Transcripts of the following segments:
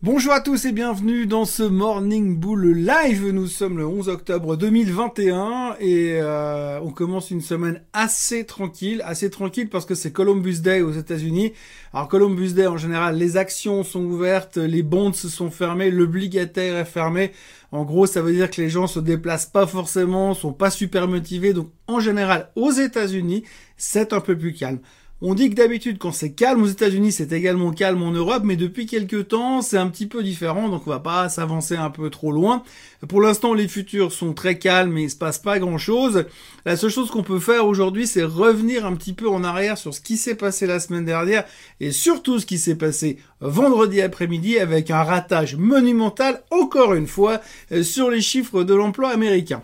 Bonjour à tous et bienvenue dans ce Morning Bull Live. Nous sommes le 11 octobre 2021 et on commence une semaine assez tranquille parce que c'est Columbus Day aux États-Unis. Alors Columbus Day en général, les actions sont ouvertes, les bonds sont fermés, l'obligataire est fermé. En gros, ça veut dire que les gens se déplacent pas forcément, sont pas super motivés. Donc en général, aux États-Unis, c'est un peu plus calme. On dit que d'habitude, quand c'est calme aux États-Unis, c'est également calme en Europe, mais depuis quelques temps, c'est un petit peu différent, donc on va pas s'avancer un peu trop loin. Pour l'instant, les futurs sont très calmes, mais il se passe pas grand-chose. La seule chose qu'on peut faire aujourd'hui, c'est revenir un petit peu en arrière sur ce qui s'est passé la semaine dernière, et surtout ce qui s'est passé vendredi après-midi, avec un ratage monumental, encore une fois, sur les chiffres de l'emploi américain.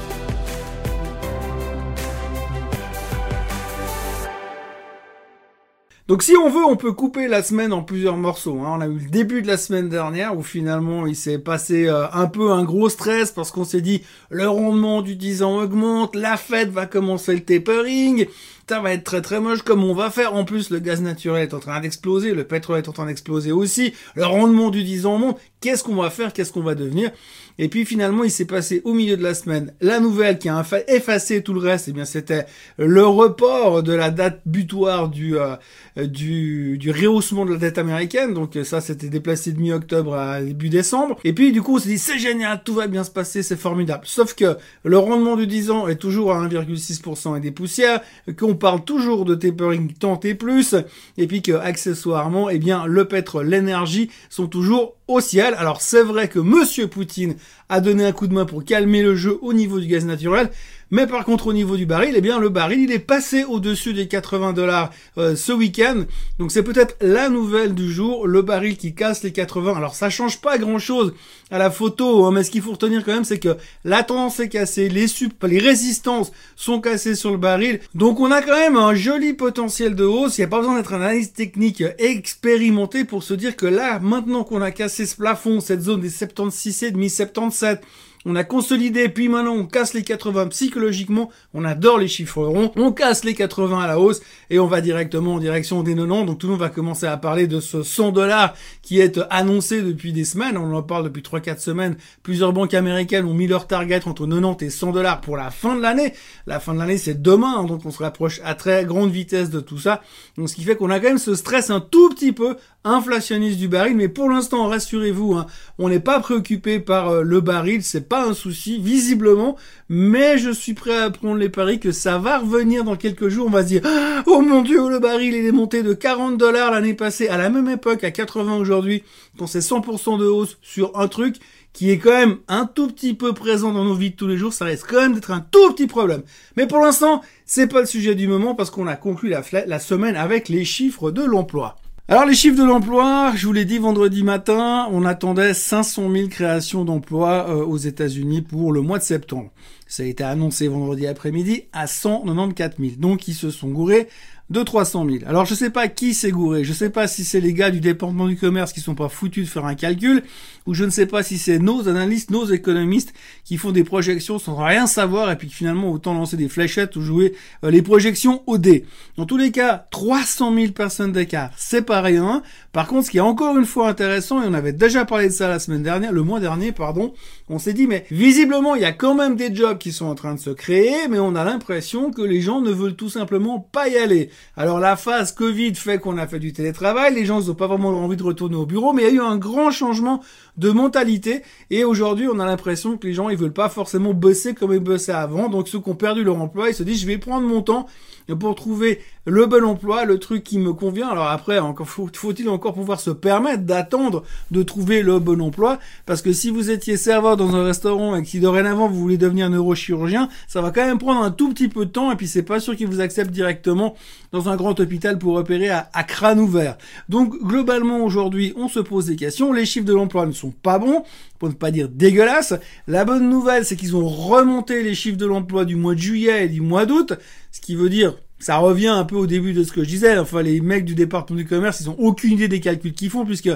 Donc si on veut, on peut couper la semaine en plusieurs morceaux. On a eu le début de la semaine dernière où finalement il s'est passé un peu un gros stress parce qu'on s'est dit le rendement du 10 ans augmente, la Fed va commencer le tapering, ça va être très très moche comme on va faire. En plus le gaz naturel est en train d'exploser, le pétrole est en train d'exploser aussi, le rendement du 10 ans monte, qu'est-ce qu'on va faire, qu'est-ce qu'on va devenir? Et puis finalement il s'est passé au milieu de la semaine la nouvelle qui a effacé tout le reste, et bien c'était le report de la date butoir du rehaussement de la dette américaine. Donc ça c'était déplacé de mi-octobre à début décembre. Et puis du coup on s'est dit c'est génial, tout va bien se passer, c'est formidable. Sauf que le rendement du 10 ans est toujours à 1,6% et des poussières, qu'on parle toujours de tapering tant et plus, et puis que accessoirement, eh bien le pétrole, l'énergie sont toujours au ciel. Alors c'est vrai que Monsieur Poutine a donné un coup de main pour calmer le jeu au niveau du gaz naturel, mais par contre au niveau du baril, eh bien le baril il est passé au-dessus des $80 ce week-end. Donc c'est peut-être la nouvelle du jour, le baril qui casse les 80. Alors ça change pas grand-chose à la photo, mais ce qu'il faut retenir quand même, c'est que la tendance est cassée, les résistances sont cassées sur le baril. Donc on a quand même un joli potentiel de hausse. Il n'y a pas besoin d'être un analyste technique expérimenté pour se dire que là, maintenant qu'on a cassé ce plafond, cette zone des 76,5, 77, on a consolidé, puis maintenant on casse les 80 psychologiquement, on adore les chiffres ronds, on casse les 80 à la hausse et on va directement en direction des 90, donc tout le monde va commencer à parler de ce $100 qui est annoncé depuis des semaines, on en parle depuis 3-4 semaines, plusieurs banques américaines ont mis leur target entre 90 et $100 pour la fin de l'année. La fin de l'année c'est demain, donc on se rapproche à très grande vitesse de tout ça, donc ce qui fait qu'on a quand même ce stress un tout petit peu inflationniste du baril, mais pour l'instant rassurez-vous, on n'est pas préoccupé par le baril, c'est pas un souci visiblement, mais je suis prêt à prendre les paris que ça va revenir dans quelques jours. On va se dire oh mon dieu, le baril il est monté de $40 l'année passée à la même époque à 80 aujourd'hui, quand c'est 100% de hausse sur un truc qui est quand même un tout petit peu présent dans nos vies de tous les jours, ça risque quand même d'être un tout petit problème. Mais pour l'instant, c'est pas le sujet du moment parce qu'on a conclu la semaine avec les chiffres de l'emploi. Alors les chiffres de l'emploi, je vous l'ai dit vendredi matin, on attendait 500 000 créations d'emplois aux États-Unis pour le mois de septembre. Ça a été annoncé vendredi après-midi à 194 000. Donc ils se sont gourés de 300 000. Alors je sais pas qui s'est gouré, je sais pas si c'est les gars du département du commerce qui sont pas foutus de faire un calcul, ou je ne sais pas si c'est nos analystes, nos économistes qui font des projections sans rien savoir et puis finalement autant lancer des fléchettes ou jouer les projections au dé. Dans tous les cas, 300 000 personnes d'écart, c'est pas rien. Par contre, ce qui est encore une fois intéressant, et on avait déjà parlé de ça la semaine dernière, le mois dernier, pardon, on s'est dit mais visiblement il y a quand même des jobs qui sont en train de se créer, mais on a l'impression que les gens ne veulent tout simplement pas y aller. Alors la phase Covid fait qu'on a fait du télétravail, les gens n'ont pas vraiment envie de retourner au bureau, mais il y a eu un grand changement de mentalité et aujourd'hui on a l'impression que les gens ils veulent pas forcément bosser comme ils bossaient avant. Donc ceux qui ont perdu leur emploi, ils se disent je vais prendre mon temps pour trouver le bon emploi, le truc qui me convient. Alors après, encore faut-il encore pouvoir se permettre d'attendre de trouver le bon emploi, parce que si vous étiez serveur dans un restaurant et que si dorénavant vous voulez devenir neurochirurgien, ça va quand même prendre un tout petit peu de temps et puis c'est pas sûr qu'ils vous acceptent directement dans un grand hôpital pour opérer à crâne ouvert. Donc globalement aujourd'hui on se pose des questions, les chiffres de l'emploi ne sont pas bons, pour ne pas dire dégueulasses. La bonne nouvelle c'est qu'ils ont remonté les chiffres de l'emploi du mois de juillet et du mois d'août, ce qui veut dire ça revient un peu au début de ce que je disais. Enfin, les mecs du département du commerce, ils ont aucune idée des calculs qu'ils font, puisque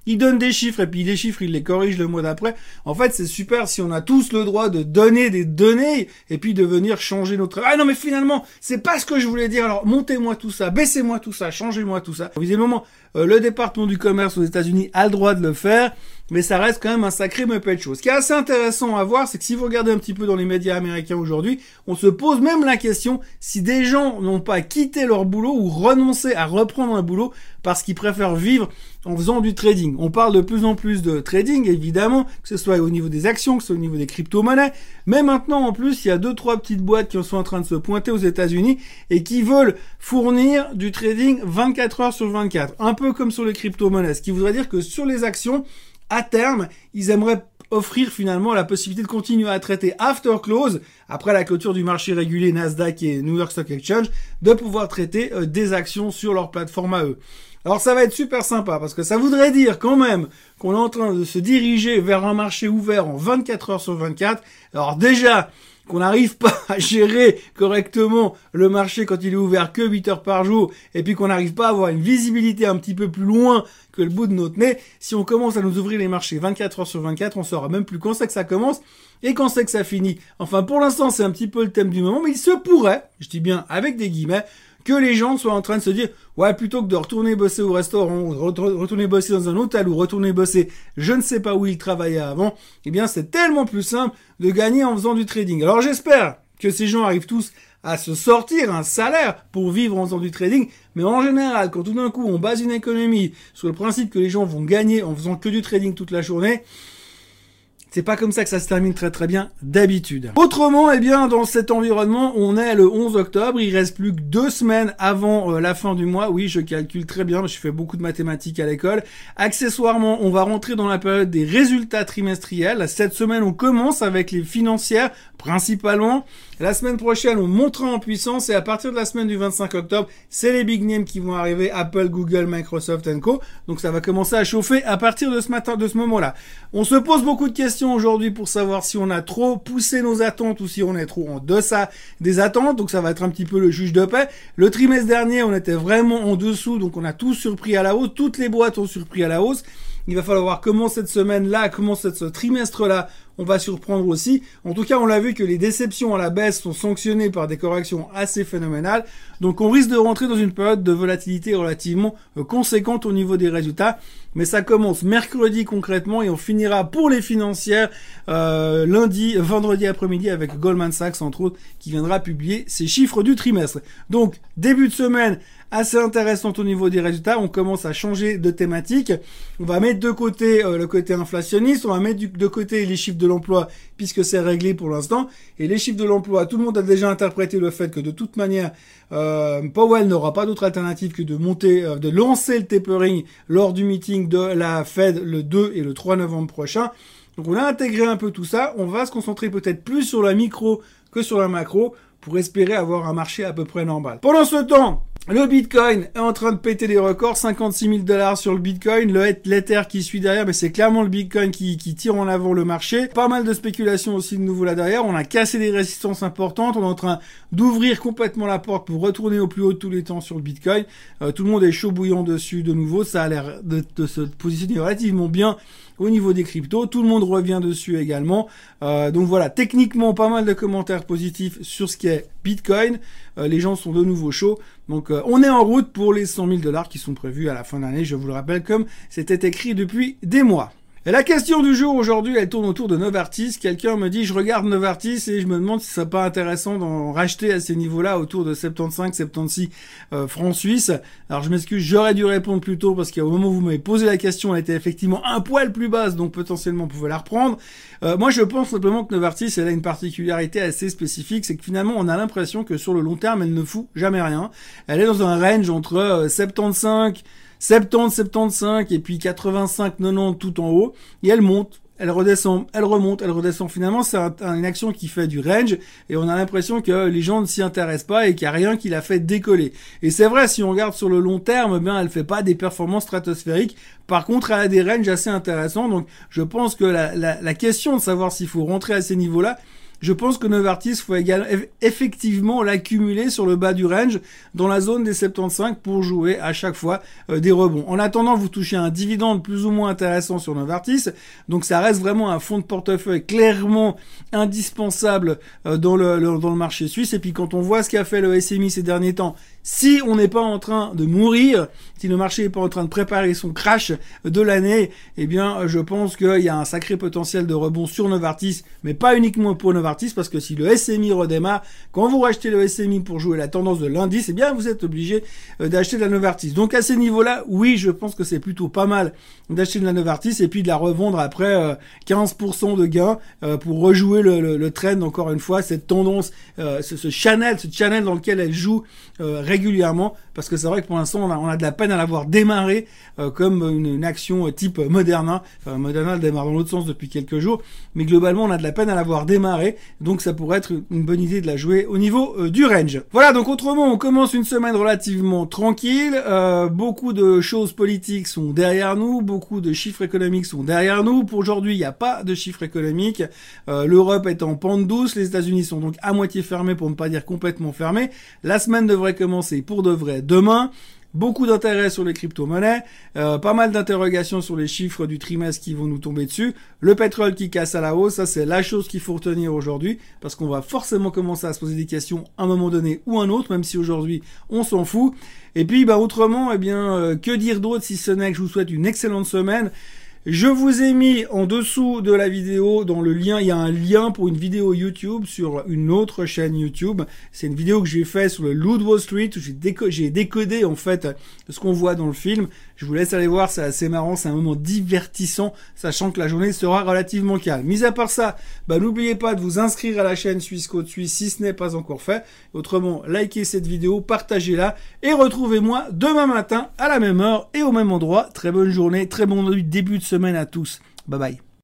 il donne des chiffres et puis les chiffres, il les corrige le mois d'après. En fait, c'est super si on a tous le droit de donner des données et puis de venir changer notre... Ah non, mais finalement, c'est pas ce que je voulais dire. Alors, montez-moi tout ça, baissez-moi tout ça, changez-moi tout ça. Visiblement, le département du commerce aux États-Unis a le droit de le faire, mais ça reste quand même un sacré muppet de choses. Ce qui est assez intéressant à voir, c'est que si vous regardez un petit peu dans les médias américains aujourd'hui, on se pose même la question si des gens n'ont pas quitté leur boulot ou renoncé à reprendre un boulot parce qu'ils préfèrent vivre en faisant du trading. On parle de plus en plus de trading, évidemment, que ce soit au niveau des actions, que ce soit au niveau des crypto-monnaies, mais maintenant, en plus, il y a 2-3 petites boîtes qui sont en train de se pointer aux États-Unis et qui veulent fournir du trading 24 heures sur 24, un peu comme sur les crypto-monnaies, ce qui voudrait dire que sur les actions, à terme, ils aimeraient offrir finalement la possibilité de continuer à traiter after close, après la clôture du marché régulé Nasdaq et New York Stock Exchange, de pouvoir traiter des actions sur leur plateforme à eux. Alors ça va être super sympa parce que ça voudrait dire quand même qu'on est en train de se diriger vers un marché ouvert en 24 heures sur 24. Alors déjà, qu'on n'arrive pas à gérer correctement le marché quand il est ouvert que 8 heures par jour, et puis qu'on n'arrive pas à avoir une visibilité un petit peu plus loin que le bout de notre nez, si on commence à nous ouvrir les marchés 24 heures sur 24, on saura même plus quand c'est que ça commence et quand c'est que ça finit. Enfin, pour l'instant, c'est un petit peu le thème du moment, mais il se pourrait, je dis bien avec des guillemets, que les gens soient en train de se dire, ouais, plutôt que de retourner bosser au restaurant, retourner bosser dans un hôtel ou retourner bosser je ne sais pas où ils travaillaient avant, eh bien, c'est tellement plus simple de gagner en faisant du trading. Alors, j'espère que ces gens arrivent tous à se sortir un salaire pour vivre en faisant du trading, mais en général, quand tout d'un coup, on base une économie sur le principe que les gens vont gagner en faisant que du trading toute la journée, c'est pas comme ça que ça se termine très très bien d'habitude. Autrement, eh bien, dans cet environnement, on est le 11 octobre, il reste plus que 2 semaines avant la fin du mois. Oui, je calcule très bien, je fais beaucoup de mathématiques à l'école. Accessoirement, on va rentrer dans la période des résultats trimestriels. Cette semaine, on commence avec les financières, principalement. La semaine prochaine, on montera en puissance et à partir de la semaine du 25 octobre, c'est les big names qui vont arriver, Apple, Google, Microsoft & Co. Donc ça va commencer à chauffer à partir de ce moment-là. On se pose beaucoup de questions aujourd'hui pour savoir si on a trop poussé nos attentes ou si on est trop en deçà des attentes. Donc ça va être un petit peu le juge de paix. Le trimestre dernier, on était vraiment en dessous, donc on a tous surpris à la hausse. Toutes les boîtes ont surpris à la hausse. Il va falloir voir comment cette semaine-là, comment ce trimestre-là, on va surprendre aussi. En tout cas, on l'a vu que les déceptions à la baisse sont sanctionnées par des corrections assez phénoménales. Donc, on risque de rentrer dans une période de volatilité relativement conséquente au niveau des résultats. Mais ça commence mercredi concrètement et on finira pour les financières vendredi après-midi avec Goldman Sachs, entre autres, qui viendra publier ses chiffres du trimestre. Donc, début de semaine assez intéressante au niveau des résultats. On commence à changer de thématique. On va mettre de côté le côté inflationniste. On va mettre de côté les chiffres de l'emploi puisque c'est réglé pour l'instant. Et les chiffres de l'emploi, tout le monde a déjà interprété le fait que de toute manière, Powell n'aura pas d'autre alternative que de lancer le tapering lors du meeting de la Fed le 2 et le 3 novembre prochain. Donc on a intégré un peu tout ça. On va se concentrer peut-être plus sur la micro que sur la macro pour espérer avoir un marché à peu près normal. Pendant ce temps, le Bitcoin est en train de péter des records, 56 000 $ sur le Bitcoin, l'Ether qui suit derrière, mais c'est clairement le Bitcoin qui tire en avant le marché. Pas mal de spéculation aussi de nouveau là derrière, on a cassé des résistances importantes, on est en train d'ouvrir complètement la porte pour retourner au plus haut de tous les temps sur le Bitcoin. Tout le monde est chaud bouillant dessus de nouveau, ça a l'air de se positionner relativement bien au niveau des cryptos, tout le monde revient dessus également. Donc voilà, techniquement pas mal de commentaires positifs sur ce qui est Bitcoin. Les gens sont de nouveau chauds. Donc on est en route pour les 100 000 $ qui sont prévus à la fin de l'année, je vous le rappelle, comme c'était écrit depuis des mois. Et la question du jour aujourd'hui, elle tourne autour de Novartis. Quelqu'un me dit, je regarde Novartis et je me demande si ce serait pas intéressant d'en racheter à ces niveaux-là, autour de 75-76 francs suisses. Alors je m'excuse, j'aurais dû répondre plus tôt parce qu'au moment où vous m'avez posé la question, elle était effectivement un poil plus basse, donc potentiellement on pouvait la reprendre. Moi je pense simplement que Novartis, elle a une particularité assez spécifique, c'est que finalement on a l'impression que sur le long terme, elle ne fout jamais rien. Elle est dans un range entre 70-75 et puis 85-90 tout en haut, et elle monte, elle redescend, elle remonte, elle redescend. Finalement, c'est une action qui fait du range, et on a l'impression que les gens ne s'y intéressent pas et qu'il n'y a rien qui la fait décoller. Et c'est vrai, si on regarde sur le long terme, bien, elle fait pas des performances stratosphériques. Par contre, elle a des ranges assez intéressants, donc je pense que la question de savoir s'il faut rentrer à ces niveaux-là, je pense que Novartis, faut effectivement l'accumuler sur le bas du range, dans la zone des 75 pour jouer à chaque fois des rebonds. En attendant, vous touchez un dividende plus ou moins intéressant sur Novartis, donc ça reste vraiment un fonds de portefeuille clairement indispensable dans le marché suisse. Et puis quand on voit ce qu'a fait le SMI ces derniers temps, si on n'est pas en train de mourir, si le marché n'est pas en train de préparer son crash de l'année, eh bien, je pense qu'il y a un sacré potentiel de rebond sur Novartis, mais pas uniquement pour Novartis, parce que si le SMI redémarre, quand vous rachetez le SMI pour jouer la tendance de l'indice, eh bien, vous êtes obligé d'acheter de la Novartis. Donc, à ces niveaux-là, oui, je pense que c'est plutôt pas mal d'acheter de la Novartis et puis de la revendre après 15% de gain pour rejouer le trend, encore une fois, cette tendance, ce channel dans lequel elle joue régulièrement, parce que c'est vrai que pour l'instant on a de la peine à l'avoir démarré comme une action type Moderna. Enfin, Moderna elle démarre dans l'autre sens depuis quelques jours, mais globalement on a de la peine à l'avoir démarré, donc ça pourrait être une bonne idée de la jouer au niveau du range. Voilà, donc autrement on commence une semaine relativement tranquille, beaucoup de choses politiques sont derrière nous, beaucoup de chiffres économiques sont derrière nous. Pour aujourd'hui il n'y a pas de chiffres économiques, l'Europe est en pente douce, les États-Unis sont donc à moitié fermés pour ne pas dire complètement fermés. La semaine devrait commencer pour de vrai demain. Beaucoup d'intérêt sur les crypto-monnaies, pas mal d'interrogations sur les chiffres du trimestre qui vont nous tomber dessus. Le pétrole qui casse à la hausse, ça c'est la chose qu'il faut retenir aujourd'hui, parce qu'on va forcément commencer à se poser des questions à un moment donné ou un autre, même si aujourd'hui on s'en fout. Et puis autrement, que dire d'autre si ce n'est que je vous souhaite une excellente semaine. Je vous ai mis en dessous de la vidéo, dans le lien, il y a un lien pour une vidéo YouTube sur une autre chaîne YouTube. C'est une vidéo que j'ai fait sur le loup de Wall Street, où j'ai décodé en fait ce qu'on voit dans le film. Je vous laisse aller voir, c'est assez marrant, c'est un moment divertissant, sachant que la journée sera relativement calme. Mis à part ça, n'oubliez pas de vous inscrire à la chaîne Suisse Côte Suisse si ce n'est pas encore fait. Autrement, likez cette vidéo, partagez-la et retrouvez-moi demain matin à la même heure et au même endroit. Très bonne journée, très bon début de semaine à tous. Bye bye.